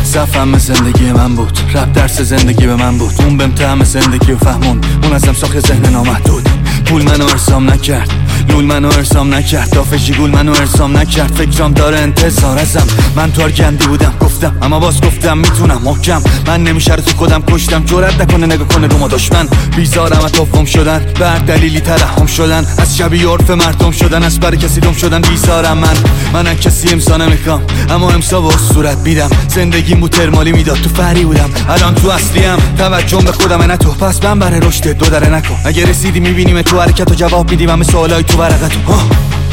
صفم زندگی من بود، رپ درس زندگی به من بود. اون بهم طعم زندگی و فهمون، اون ازم ساخت ذهن نامحدود. پول منو ارسام نکرد، نول منو ارسام نکرد، دافشی گول منو ارسام نکرد. فکرام داره انتظار ازم، من تارگندی بودم گفتم، اما باز گفتم میتونم محکم. من نمیشه رو تو خودم کشتم، جرأت نکنه نگاه کنه رو ما دشمن. بیزارم از توفم شدن، به هر دلیلی ترحم شدن، از شبیه عرف مردم شدن، از بر کسی دم شدن. بیزارم من از کسی امسا نمیخوام، اما امسا با صورت میدم. زندگیم بود ترمالی میداد، تو فری بودم، الان تو اصلیم. توجهم به خودم نه تو، پس من برای رشد دو دره نکن. اگه رسیدی میبینیم تو حرکت و جواب میدیم همه سوالای تو ورقتو.